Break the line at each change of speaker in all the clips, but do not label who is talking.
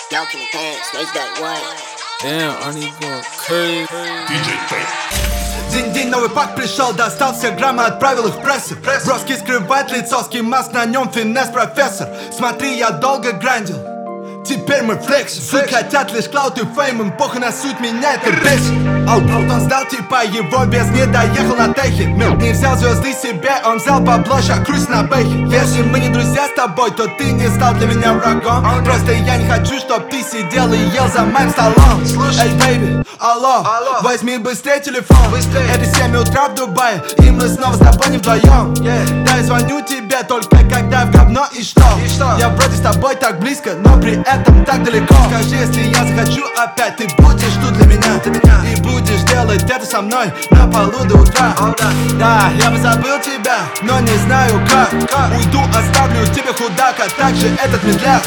Y'all can dance, make that one.
Damn, Arnie going crazy.
DJ Fate.
День, новый пак пришел, достал все граммы, отправил их в прессу. Броски скрывает лицо, скимаск на нем, финес профессор. Смотри, я долго грандил, теперь мы флекс. Хотят лишь клаут и фейм, им похуй на суть, меня это бесит. Он сдал типа его без, не доехал на техе. Не взял звезды себе, он взял бабло, ща круть на бэхе. Если мы не друзья с тобой, то ты не стал для меня врагом. Просто я не хочу, чтоб ты сидел и ел за моим столом. Эй, бэйби, алло, возьми быстрее телефон. Это 7 утра в Дубае, и мы снова с тобой не вдвоем. Да, я звоню тебе только когда в говно и что? Я вроде с тобой так близко, но при этом так далеко. Скажи, если я захочу опять, ты будешь тут для меня. И будешь делать это со мной на полу до утра. Да, я бы забыл тебя, но не знаю как. Уйду, оставлю тебе худака, так же этот медляк.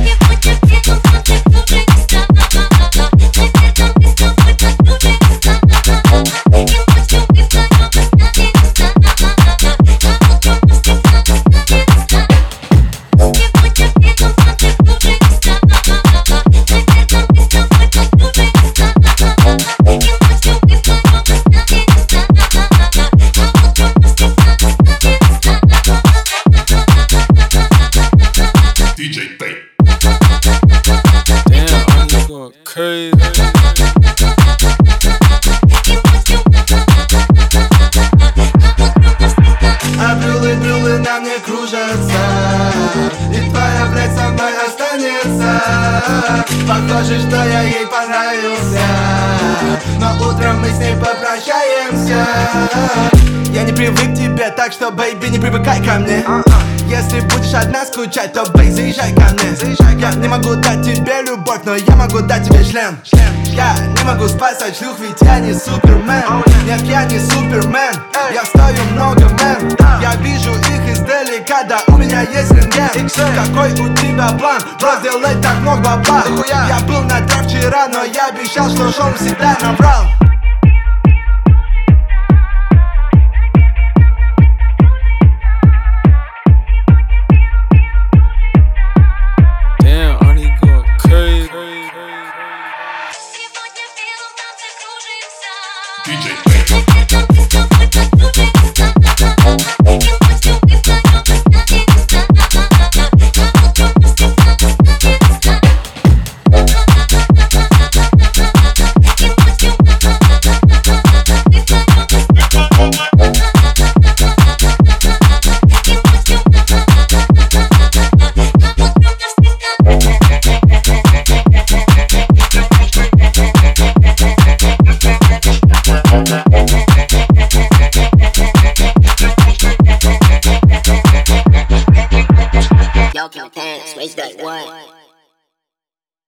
DJ Fate.
Damn, Arnie going crazy.
А брюлы на мне кружатся, и твоя блядь со мной останется. Похоже, что я ей понравился, но утром мы с ней попрощаемся. Я не привык к тебе, так что, бэйби, не привыкай ко мне. Если будешь одна скучать, то, бэй, заезжай ко мне. Я не могу дать тебе любовь, но я могу дать тебе член. Я не могу спасать шлюх, ведь я не супермен. Нет, я не супермен, я стою много мэн. Я вижу их издалека, да у меня есть рентген. Какой у тебя план? Просто делать так много бабла. Я был на трав вчера, но я обещал, что шоу всегда наврал.
Damn, Arnie going crazy.
DJ Fate.
Y'all can dance, make that one.